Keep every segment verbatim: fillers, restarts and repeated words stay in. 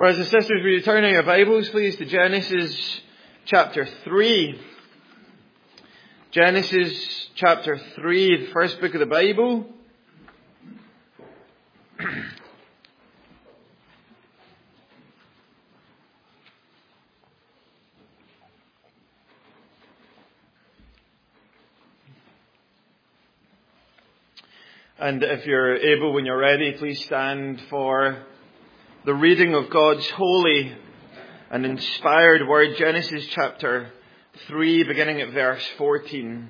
Brothers and sisters, will you turn in your Bibles, please, to Genesis chapter three. Genesis chapter three, the first book of the Bible. And if you're able, when you're ready, please stand for the reading of God's holy and inspired word, Genesis chapter three, beginning at verse fourteen.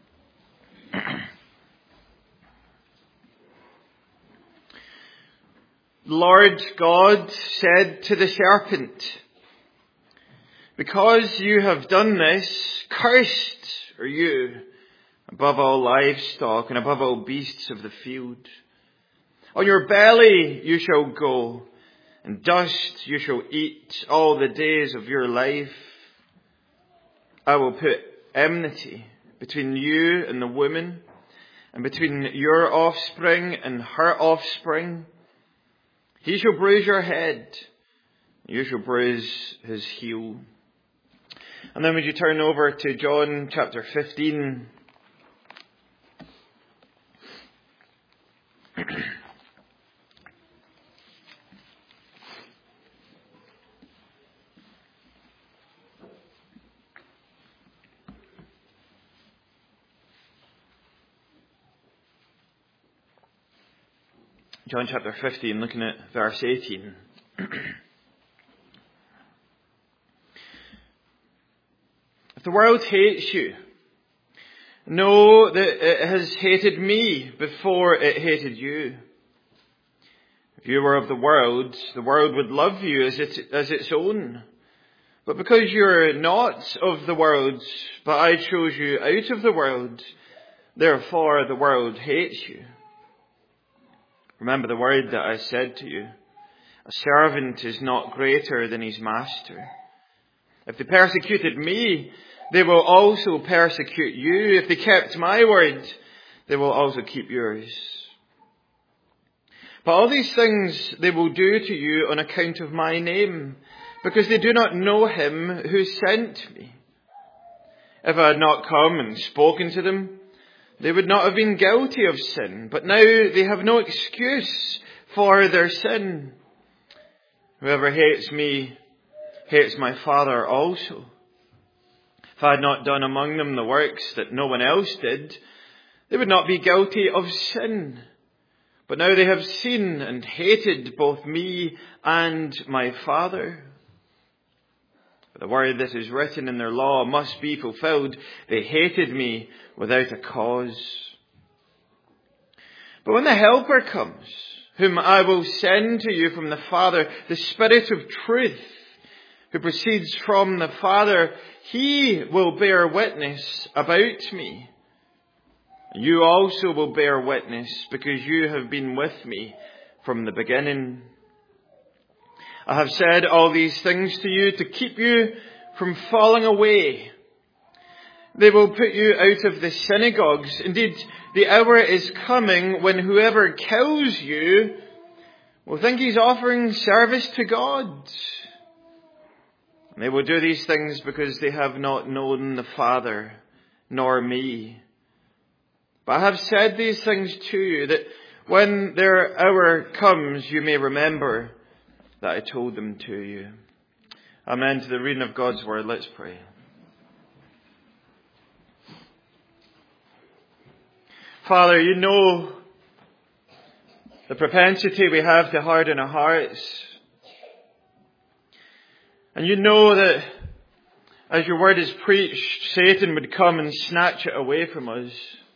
Lord God said to the serpent, "Because you have done this, cursed are you above all livestock and above all beasts of the field. On your belly you shall go, and dust you shall eat all the days of your life. I will put enmity between you and the woman, and between your offspring and her offspring. He shall bruise your head, you shall bruise his heel." And then would you turn over to John chapter fifteen. John chapter fifteen, looking at verse eighteen. If the world hates you, know that it has hated me before it hated you. If you were of the world, the world would love you as, it, as its own. But because you are not of the world, but I chose you out of the world, therefore the world hates you. Remember the word that I said to you. A servant is not greater than his master. If they persecuted me, they will also persecute you. If they kept my word, they will also keep yours. But all these things they will do to you on account of my name, because they do not know him who sent me. If I had not come and spoken to them, they would not have been guilty of sin, but now they have no excuse for their sin. Whoever hates me hates my Father also. If I had not done among them the works that no one else did, they would not be guilty of sin. But now they have seen and hated both me and my Father. But the word that is written in their law must be fulfilled. They hated me without a cause. But when the Helper comes, whom I will send to you from the Father, the Spirit of truth, who proceeds from the Father, he will bear witness about me. You also will bear witness, because you have been with me from the beginning. I have said all these things to you to keep you from falling away. They will put you out of the synagogues. Indeed, the hour is coming when whoever kills you will think he's offering service to God. And they will do these things because they have not known the Father nor me. But I have said these things to you, that when their hour comes, you may remember that I told them to you. Amen. To the reading of God's word, let's pray. Father, you know the propensity we have to harden our hearts. And you know that as your word is preached, Satan would come and snatch it away from us.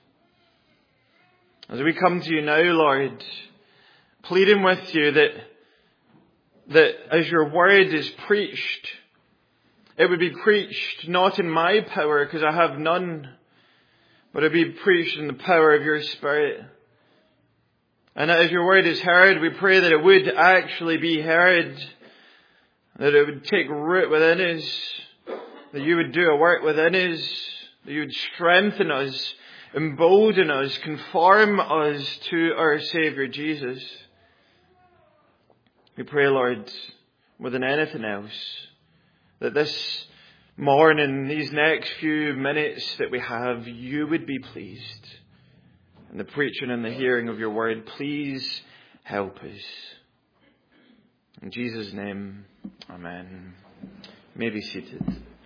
As we come to you now, Lord, pleading with you that that as your word is preached, it would be preached not in my power, because I have none, but it would be preached in the power of your Spirit. And as your word is heard, we pray that it would actually be heard, that it would take root within us, that you would do a work within us, that you would strengthen us, embolden us, conform us to our Saviour Jesus. We pray, Lord, more than anything else, that this morning, these next few minutes that we have, you would be pleased. In the preaching and the hearing of your word, please help us. In Jesus' name, amen. You may be seated.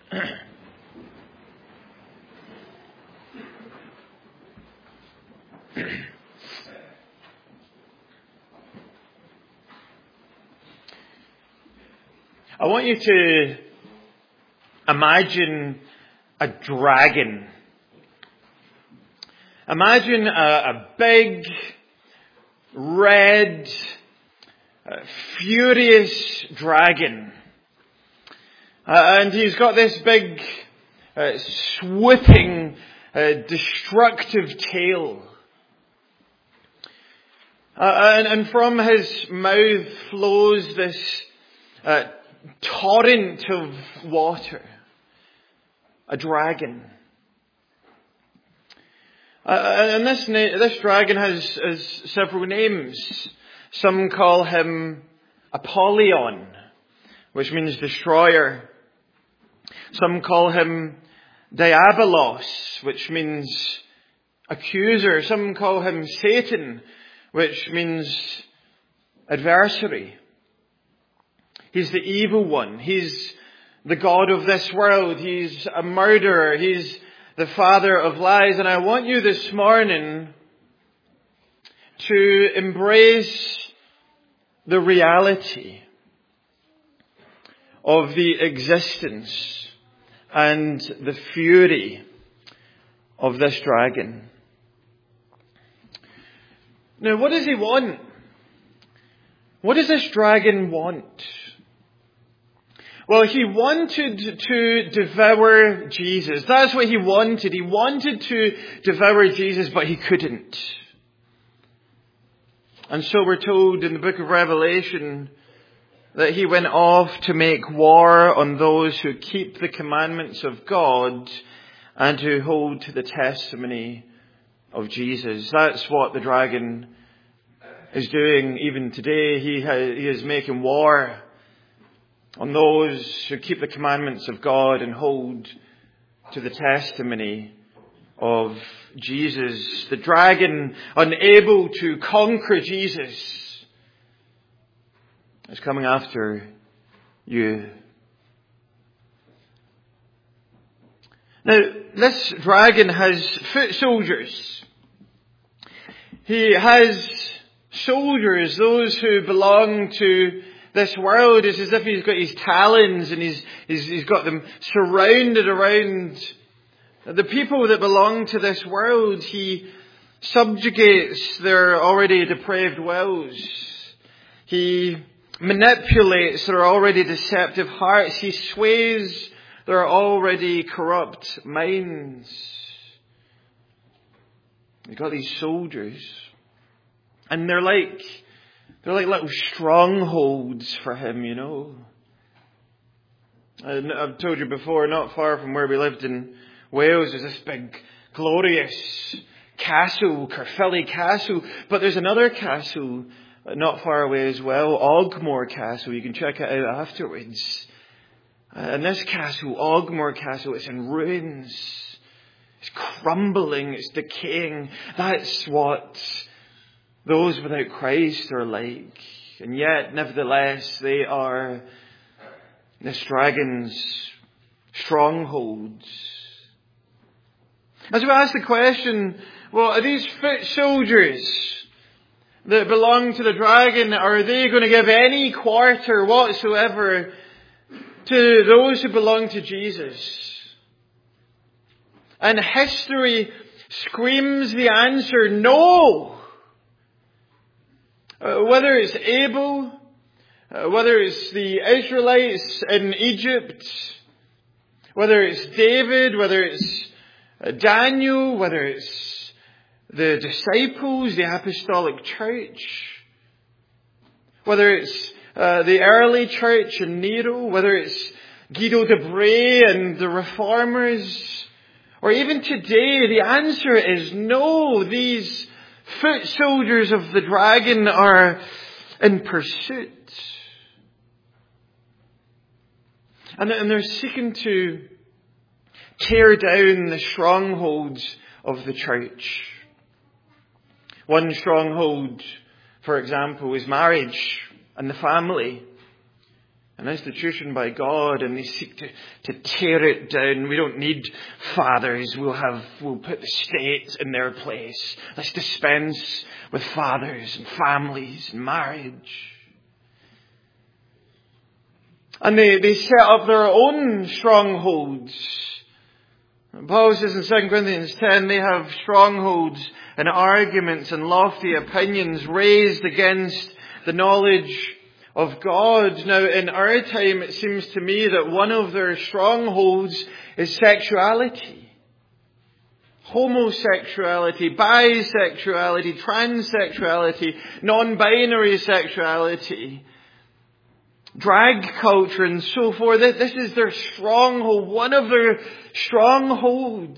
I want you to imagine a dragon. Imagine a, a big, red, uh, furious dragon. Uh, and he's got this big, uh, swooping, uh, destructive tail. Uh, and, and from his mouth flows this uh, torrent of water. A dragon. Uh, and this na- this dragon has, has several names. Some call him Apollyon, which means destroyer. Some call him Diabolos, which means accuser. Some call him Satan, which means adversary. He's the evil one. He's the god of this world. He's a murderer. He's the father of lies. And I want you this morning to embrace the reality of the existence and the fury of this dragon. Now, what does he want? What does this dragon want? Well, he wanted to devour Jesus. That's what he wanted. He wanted to devour Jesus, but he couldn't. And so we're told in the book of Revelation that he went off to make war on those who keep the commandments of God and who hold to the testimony of Jesus. That's what the dragon is doing even today. He, ha- he is making war on those who keep the commandments of God and hold to the testimony of Jesus. The dragon, unable to conquer Jesus, is coming after you. Now, this dragon has foot soldiers. He has soldiers, those who belong to this world. It's as if he's got his talons and he's, he's, he's got them surrounded around the people that belong to this world. He subjugates their already depraved wills. He manipulates their already deceptive hearts. He sways their already corrupt minds. He's got these soldiers. And they're like, they're like little strongholds for him, you know. And I've told you before, not far from where we lived in Wales, there's this big, glorious castle, Caerphilly Castle. But there's another castle not far away as well, Ogmore Castle. You can check it out afterwards. And this castle, Ogmore Castle, it's in ruins. It's crumbling, it's decaying. That's what those without Christ are like. And yet, nevertheless, they are this dragon's strongholds. As we ask the question, well, are these foot soldiers that belong to the dragon, are they going to give any quarter whatsoever to those who belong to Jesus? And history screams the answer, no! Uh, whether it's Abel, uh, whether it's the Israelites in Egypt, whether it's David, whether it's uh, Daniel, whether it's the disciples, the apostolic church, whether it's uh, the early church and Nero, whether it's Guido de Bray and the reformers, or even today, the answer is no. These foot soldiers of the dragon are in pursuit. And, and they're seeking to tear down the strongholds of the church. One stronghold, for example, is marriage and the family. An institution by God, and they seek to, to tear it down. We don't need fathers. We'll have, we'll put the state in their place. Let's dispense with fathers and families and marriage. And they, they set up their own strongholds. Paul says in Second Corinthians ten, they have strongholds and arguments and lofty opinions raised against the knowledge of God. Now, in our time, it seems to me that one of their strongholds is sexuality. Homosexuality, bisexuality, transsexuality, non-binary sexuality, drag culture and so forth. This is their stronghold, one of their strongholds.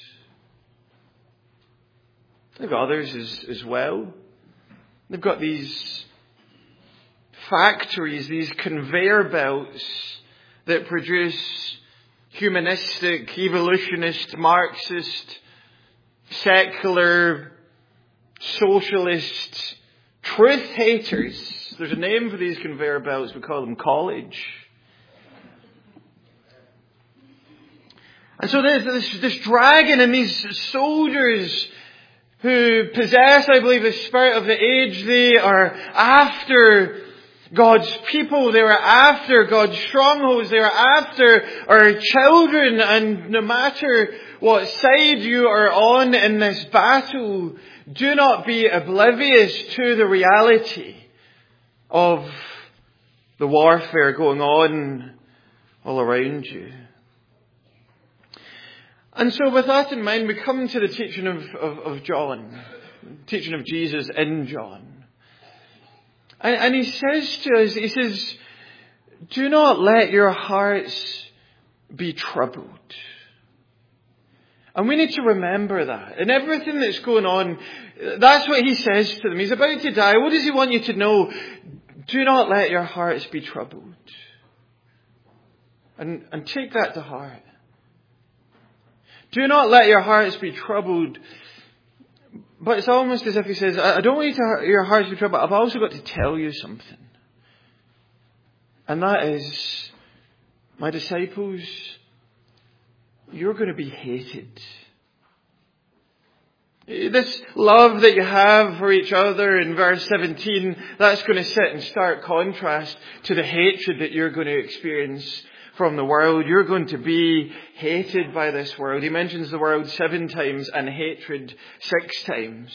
They've got others as, as well. They've got these factories, these conveyor belts that produce humanistic, evolutionist, Marxist, secular, socialist, truth haters. There's a name for these conveyor belts. We call them college. And so there's this, this dragon and these soldiers who possess, I believe, the spirit of the age. They are after God's people. They are after God's strongholds. They are after our children. And no matter what side you are on in this battle, do not be oblivious to the reality of the warfare going on all around you. And so with that in mind, we come to the teaching of, of, of John, teaching of Jesus in John. And, and he says to us, he says, do not let your hearts be troubled. And we need to remember that. In everything that's going on, that's what he says to them. He's about to die. What does he want you to know? Do not let your hearts be troubled. And, and take that to heart. Do not let your hearts be troubled. But it's almost as if he says, I don't want you to, your hearts to be troubled. I've also got to tell you something. And that is, my disciples, you're going to be hated. This love that you have for each other in verse seventeen, that's going to sit in stark contrast to the hatred that you're going to experience from the world. You're going to be hated by this world. He mentions the world seven times and hatred six times.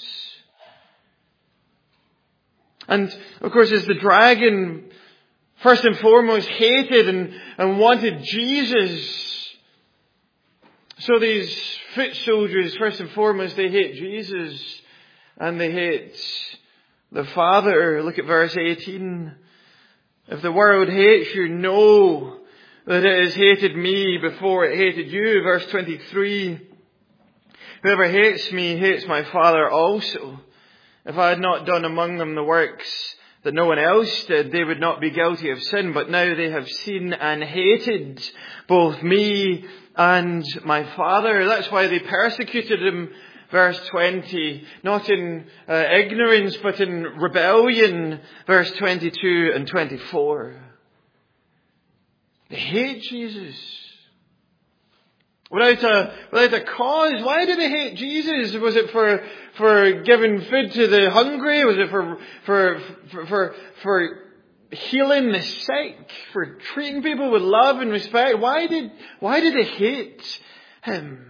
And of course, as the dragon first and foremost hated and, and wanted Jesus, so these foot soldiers, first and foremost, they hate Jesus and they hate the Father. Look at verse eighteen. If the world hates you, know that it has hated me before it hated you. Verse twenty-three. Whoever hates me hates my Father also. If I had not done among them the works that no one else did, they would not be guilty of sin. But now they have seen and hated both me and my Father. That's why they persecuted him. Verse twenty. Not in uh, ignorance, but in rebellion. Verse twenty-two and twenty-four. They hate Jesus. Without a, without a cause. Why did they hate Jesus? Was it for, for giving food to the hungry? Was it for, for, for, for, for healing the sick? For treating people with love and respect? Why did, why did they hate him?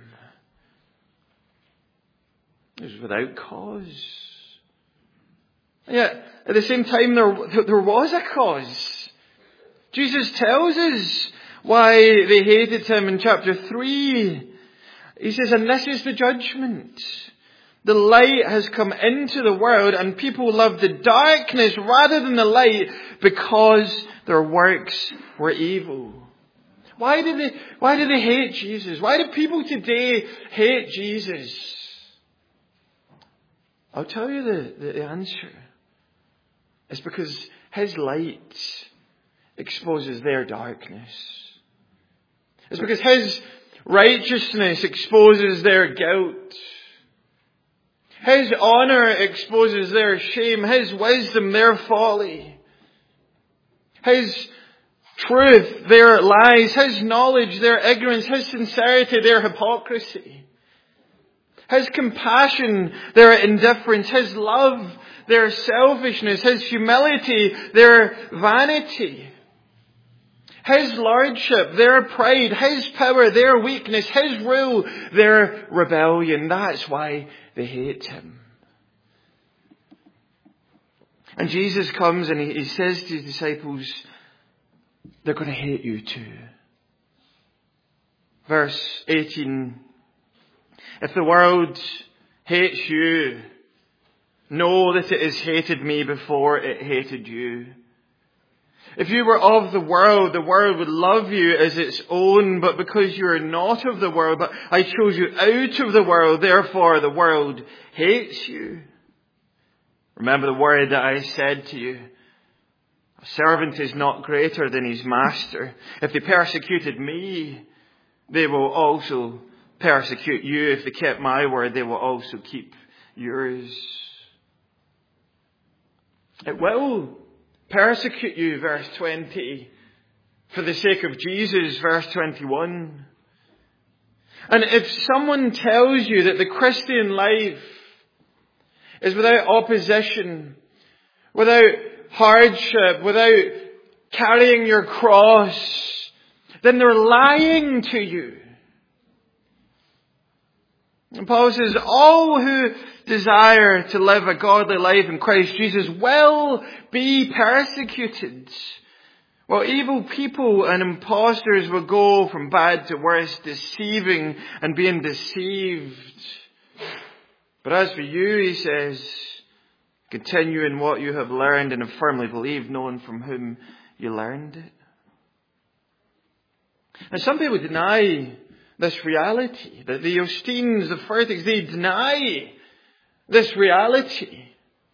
It was without cause. And yet, at the same time, there, there was a cause. Jesus tells us why they hated him in chapter three. He says, and this is the judgment. The light has come into the world and people love the darkness rather than the light because their works were evil. Why did they, why did they hate Jesus? Why do people today hate Jesus? I'll tell you the, the, the answer. It's because his light exposes their darkness. It's because His righteousness exposes their guilt. His honour exposes their shame. His wisdom, their folly. His truth, their lies. His knowledge, their ignorance. His sincerity, their hypocrisy. His compassion, their indifference. His love, their selfishness. His humility, their vanity. His lordship, their pride. His power, their weakness. His rule, their rebellion. That's why they hate Him. And Jesus comes and he, he says to His disciples, they're going to hate you too. Verse eighteen. If the world hates you, know that it has hated me before it hated you. If you were of the world, the world would love you as its own, but because you are not of the world, but I chose you out of the world, therefore the world hates you. Remember the word that I said to you. A servant is not greater than his master. If they persecuted me, they will also persecute you. If they kept my word, they will also keep yours. It will persecute you, verse twenty, for the sake of Jesus, verse twenty-one. And if someone tells you that the Christian life is without opposition, without hardship, without carrying your cross, then they're lying to you. And Paul says, all who desire to live a godly life in Christ Jesus will be persecuted. While evil people and impostors will go from bad to worse, deceiving and being deceived. But as for you, he says, continue in what you have learned and have firmly believed, knowing from whom you learned it. And some people deny this reality, that the Augustines, the Furtics, they deny this reality.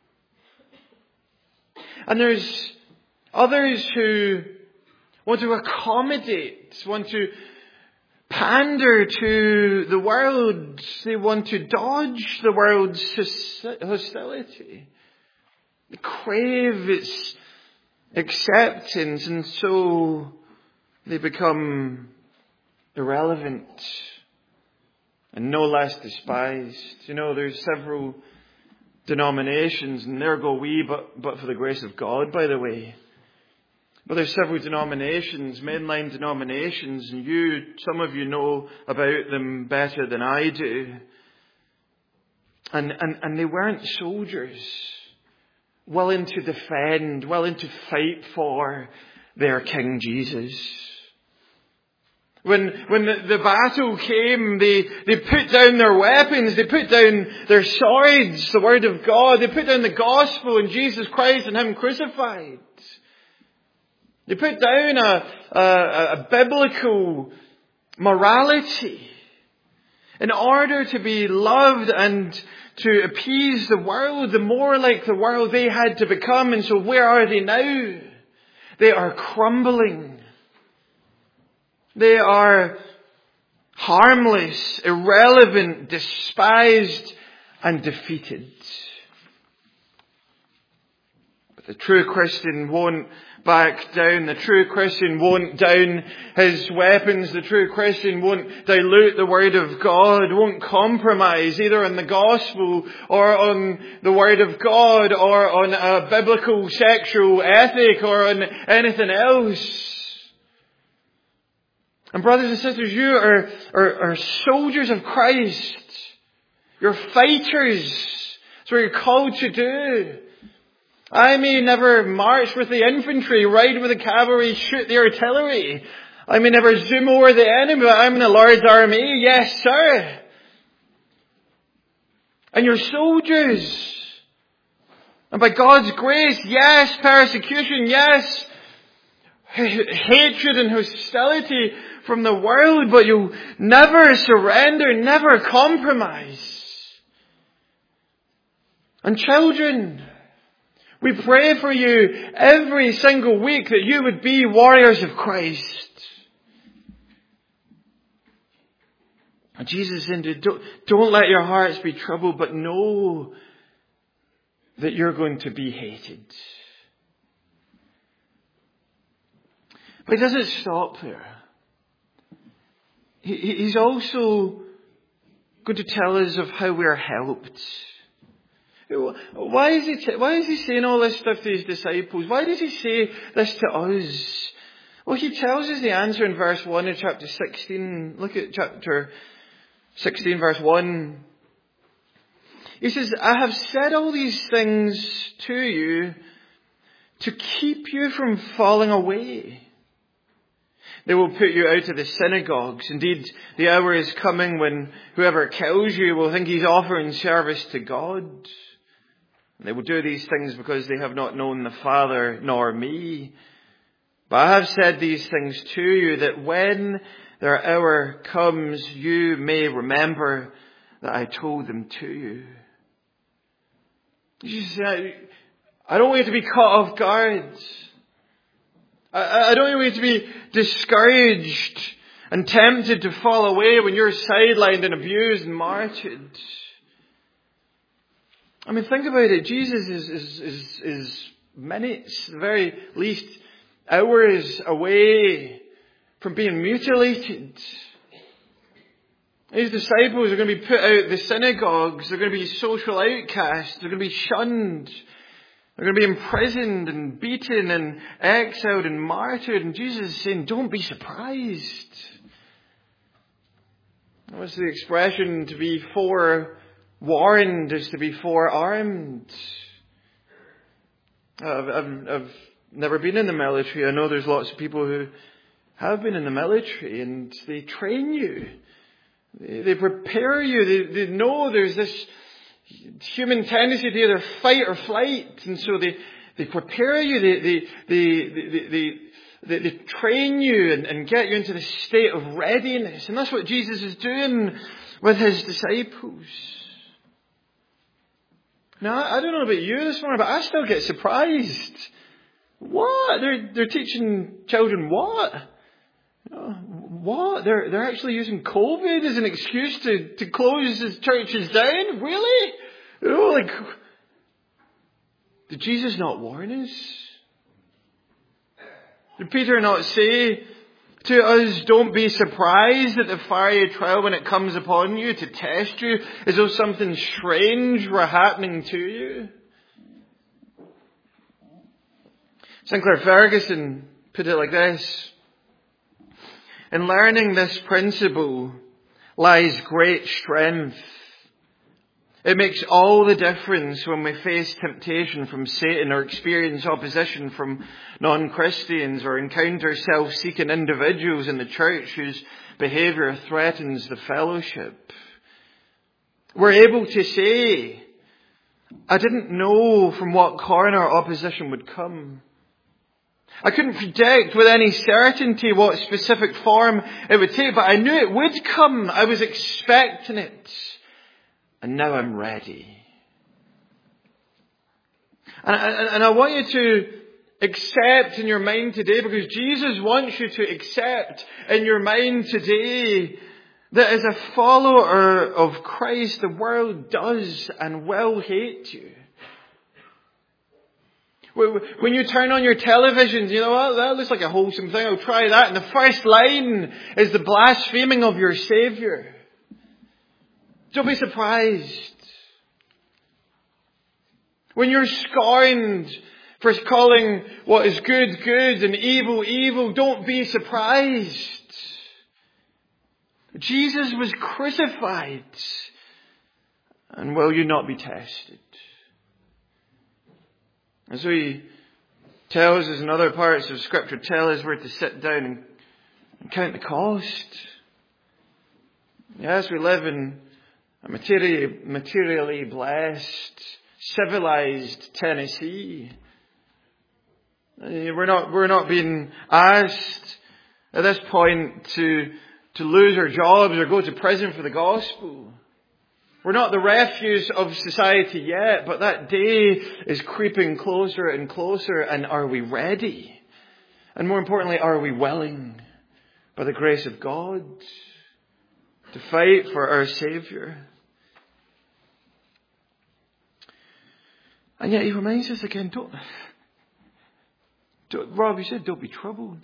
And there's others who want to accommodate, want to pander to the world. They want to dodge the world's hostility. They crave its acceptance, and so they become irrelevant and no less despised. You know, there's several denominations, and there go we, but, but for the grace of God, by the way. But there's several denominations, mainline denominations, and you, some of you know about them better than I do. And, and, and they weren't soldiers willing to defend, willing to fight for their King Jesus. When, when the, the battle came, they, they put down their weapons, they put down their swords, the Word of God, they put down the gospel and Jesus Christ and Him crucified. They put down a, a, a biblical morality in order to be loved and to appease the world. The more like the world they had to become. And so where are they now? They are crumbling. They are harmless, irrelevant, despised, and defeated. But the true Christian won't back down. The true Christian won't down his weapons. The true Christian won't dilute the Word of God, won't compromise either on the gospel or on the Word of God or on a biblical sexual ethic or on anything else. And brothers and sisters, you are, are, are soldiers of Christ. You're fighters. That's what you're called to do. I may never march with the infantry, ride with the cavalry, shoot the artillery. I may never zoom over the enemy, but I'm in the Lord's army. Yes, sir. And you're soldiers. And by God's grace, yes, persecution, yes, hatred and hostility from the world, but you'll never surrender, never compromise. And children, we pray for you every single week that you would be warriors of Christ. And Jesus said, don't, don't let your hearts be troubled, but know that you're going to be hated. But he doesn't stop there. He, he's also going to tell us of how we are helped. Why is he, why is he saying all this stuff to his disciples? Why does he say this to us? Well, he tells us the answer in verse one of chapter sixteen. Look at chapter sixteen, verse one. He says, I have said all these things to you to keep you from falling away. They will put you out of the synagogues. Indeed, the hour is coming when whoever kills you will think he's offering service to God. They will do these things because they have not known the Father nor me. But I have said these things to you that when their hour comes, you may remember that I told them to you. Jesus said, I don't want you to be caught off guard. I, I don't want you to be discouraged and tempted to fall away when you're sidelined and abused and martyred. I mean, think about it. Jesus is, is, is, is minutes, the very least hours away from being mutilated. His disciples are going to be put out of the synagogues. They're going to be social outcasts. They're going to be shunned. They're going to be imprisoned and beaten and exiled and martyred. And Jesus is saying, don't be surprised. What's the expression? To be forewarned is to be forearmed. I've, I've, I've never been in the military. I know there's lots of people who have been in the military, and they train you. They, they prepare you. They, they know there's this human tendency to either fight or flight. And so they, they prepare you. They, they, they, they, they, they, they train you and, and get you into the state of readiness. And that's what Jesus is doing with his disciples. Now, I don't know about you this morning, but I still get surprised. What? They're, they're teaching children what? You know, what? They're, they're actually using COVID as an excuse to, to close the churches down? Really? You know, like, did Jesus not warn us? Did Peter not say to us, don't be surprised at the fiery trial when it comes upon you to test you as though something strange were happening to you? Sinclair Ferguson put it like this: in learning this principle lies great strength. It makes all the difference when we face temptation from Satan or experience opposition from non-Christians or encounter self-seeking individuals in the church whose behaviour threatens the fellowship. We're able to say, I didn't know from what corner opposition would come. I couldn't predict with any certainty what specific form it would take, but I knew it would come. I was expecting it. And now I'm ready. And, and, and I want you to accept in your mind today, because Jesus wants you to accept in your mind today that as a follower of Christ, the world does and will hate you. When you turn on your television, you know what, that looks like a wholesome thing, I'll try that. And the first line is the blaspheming of your Saviour. Don't be surprised. When you're scorned for calling what is good, good and evil, evil, don't be surprised. Jesus was crucified. And will you not be tested? As he tells us in other parts of Scripture, tell us we're to sit down and, and count the cost. Yes, we live in a materially, materially blessed, civilized Tennessee. We're not, we're not being asked at this point to, to lose our jobs or go to prison for the gospel. We're not the refuse of society yet, but that day is creeping closer and closer. And are we ready? And more importantly, are we willing, by the grace of God, to fight for our Saviour. And yet he reminds us again, don't, don't Rob, you said don't be troubled.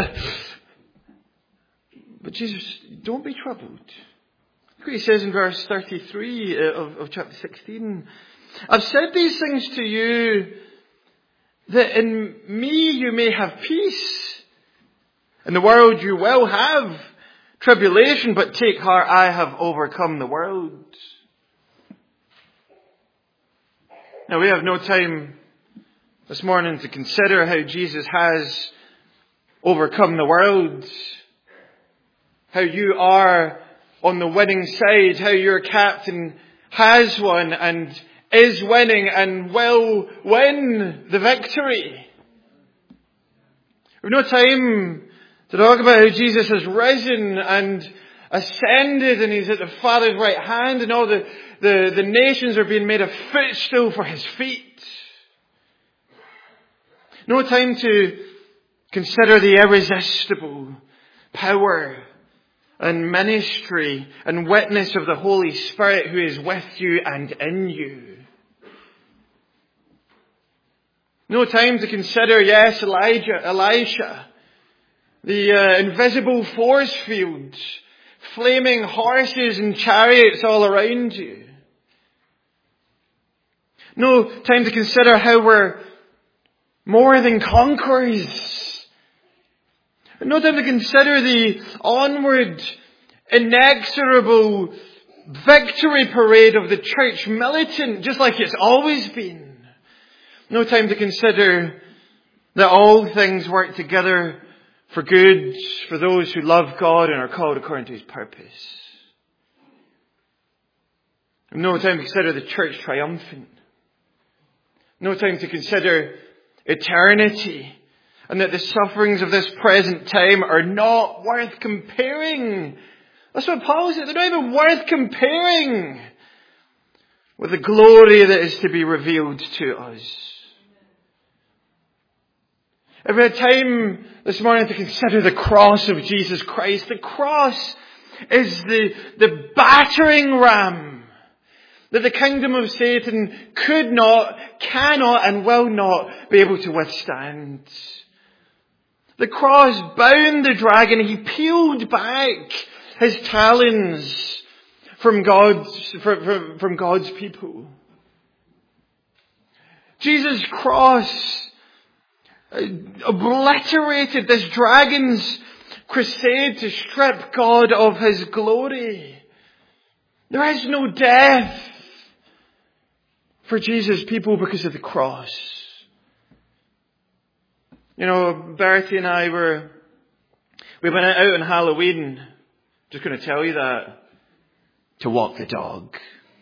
But Jesus, don't be troubled. Look what he says in verse thirty-three of, of chapter sixteen. I've said these things to you that in me you may have peace. In the world you will have tribulation, but take heart, I have overcome the world. Now we have no time this morning to consider how Jesus has overcome the world. How you are on the winning side. How your captain has won and is winning and will win the victory. We have no time to talk about how Jesus has risen and ascended and he's at the Father's right hand and all the, the, the nations are being made a footstool for his feet. No time to consider the irresistible power and ministry and witness of the Holy Spirit who is with you and in you. No time to consider, yes, Elijah, Elisha, the uh, invisible force field, flaming horses and chariots all around you. No time to consider how we're more than conquerors. No time to consider the onward, inexorable victory parade of the church militant, just like it's always been. No time to consider that all things work together for good for those who love God and are called according to his purpose. No time to consider the church triumphant. No time to consider eternity and that the sufferings of this present time are not worth comparing. That's what Paul said. They're not even worth comparing with the glory that is to be revealed to us. I've had time this morning to consider the cross of Jesus Christ. The cross is the, the battering ram that the kingdom of Satan could not, cannot, and will not be able to withstand. The cross bound the dragon. He peeled back his talons from God's, from, from God's people. Jesus' cross obliterated this dragon's crusade to strip God of his glory. There is no death for Jesus' people because of the cross. You know, Bertie and I were, we went out on Halloween, just going to tell you that, to walk the dog.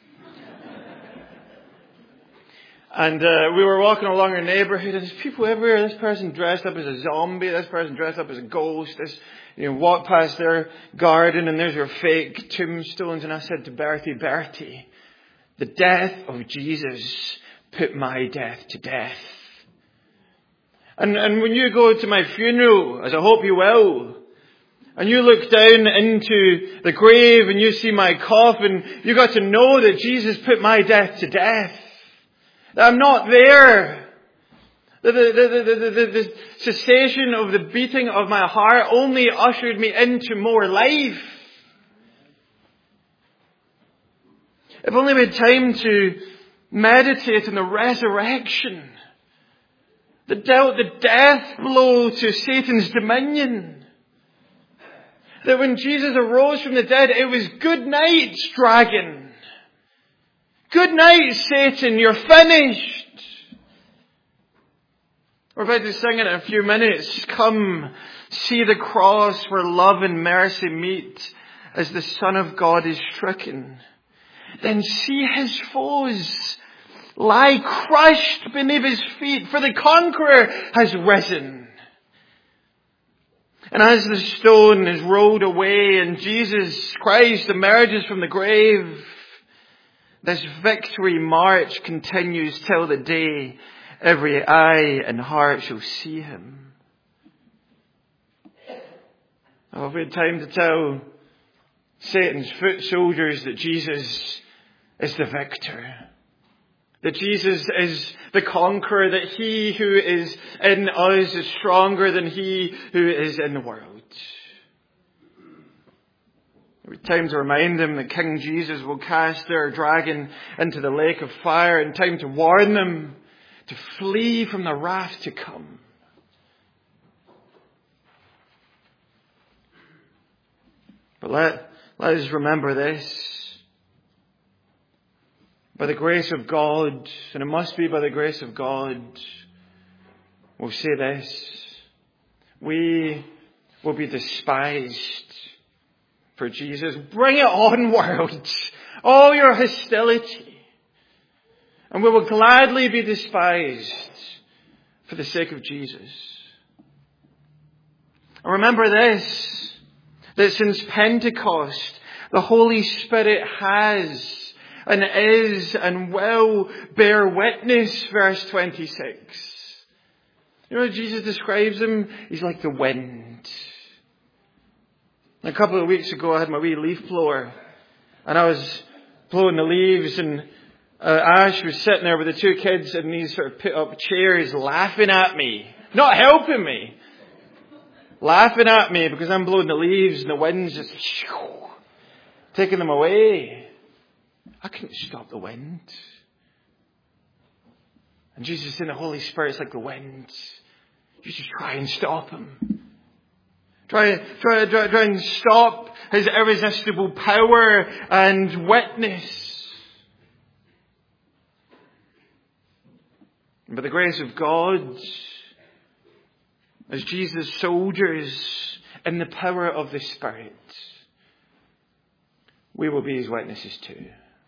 And uh, we were walking along our neighbourhood, and there's people everywhere. This person dressed up as a zombie. This person dressed up as a ghost. This, you know, walk past their garden, and there's your fake tombstones. And I said to Bertie, Bertie, the death of Jesus put my death to death. And and when you go to my funeral, as I hope you will, and you look down into the grave and you see my coffin, you got to know that Jesus put my death to death. That I'm not there. The, the, the, the, the, the cessation of the beating of my heart only ushered me into more life. If only we had time to meditate on the resurrection that dealt the death blow to Satan's dominion. That when Jesus arose from the dead, it was good night, dragon. Good night, Satan, you're finished. We're about to sing in a few minutes. Come, see the cross where love and mercy meet as the Son of God is stricken. Then see his foes lie crushed beneath his feet, for the conqueror has risen. And as the stone is rolled away and Jesus Christ emerges from the grave, this victory march continues till the day every eye and heart shall see him. Oh, if we had time to tell Satan's foot soldiers, that Jesus is the victor. That Jesus is the conqueror, that he who is in us is stronger than he who is in the world. Every time to remind them that King Jesus will cast their dragon into the lake of fire, and time to warn them to flee from the wrath to come. But let, let us remember this. By the grace of God, and it must be by the grace of God, we'll say this: we will be despised for Jesus. Bring it on, world! All your hostility. And we will gladly be despised for the sake of Jesus. And remember this, that since Pentecost, the Holy Spirit has and is and will bear witness, verse twenty-six. You know how Jesus describes him? He's like the wind. A couple of weeks ago I had my wee leaf blower, and I was blowing the leaves, and uh, Ash was sitting there with the two kids in these sort of put up chairs laughing at me. Not helping me. Laughing at me because I'm blowing the leaves and the wind's just shoo, taking them away. I couldn't stop the wind. And Jesus in the Holy Spirit's like the wind. You just try and stop him. Try, try, try, try and stop his irresistible power and witness. And by the grace of God, as Jesus' soldiers in the power of the Spirit, we will be his witnesses too.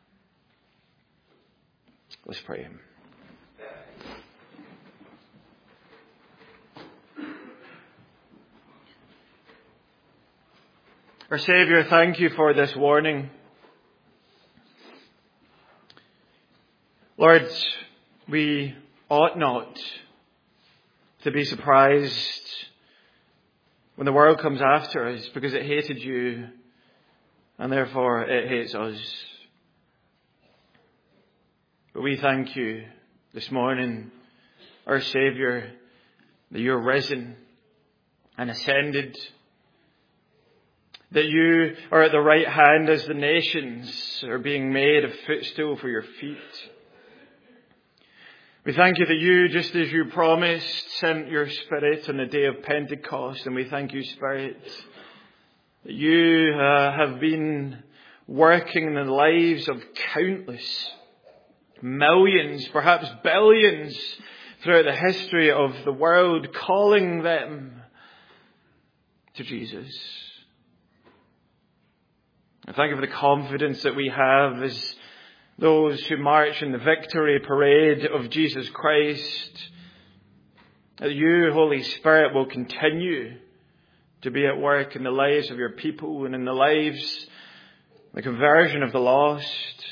Let's pray. Our Saviour, thank you for this warning. Lord, we ought not to be surprised when the world comes after us because it hated you and therefore it hates us. But we thank you this morning, our Saviour, that you're risen and ascended, that you are at the right hand as the nations are being made a footstool for your feet. We thank you that you, just as you promised, sent your Spirit on the day of Pentecost. And we thank you, Spirit, that you uh, have been working in the lives of countless, millions, perhaps billions, throughout the history of the world, calling them to Jesus. And thank you for the confidence that we have as those who march in the victory parade of Jesus Christ, that you, Holy Spirit, will continue to be at work in the lives of your people and in the lives, the conversion of the lost.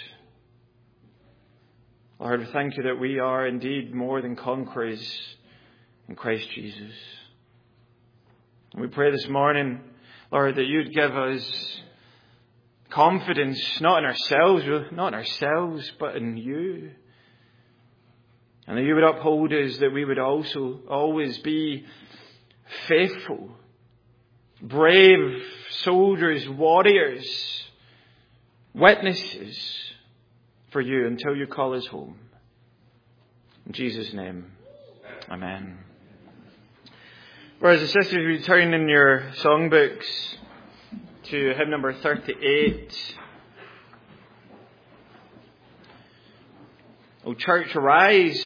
Lord, we thank you that we are indeed more than conquerors in Christ Jesus. And we pray this morning, Lord, that you'd give us confidence, not in ourselves, not in ourselves, but in you. And that you would uphold us, that we would also always be faithful, brave soldiers, warriors, witnesses for you until you call us home. In Jesus' name, amen. Brothers and sisters, if you turn in your songbooks to hymn number thirty-eight. O church, arise.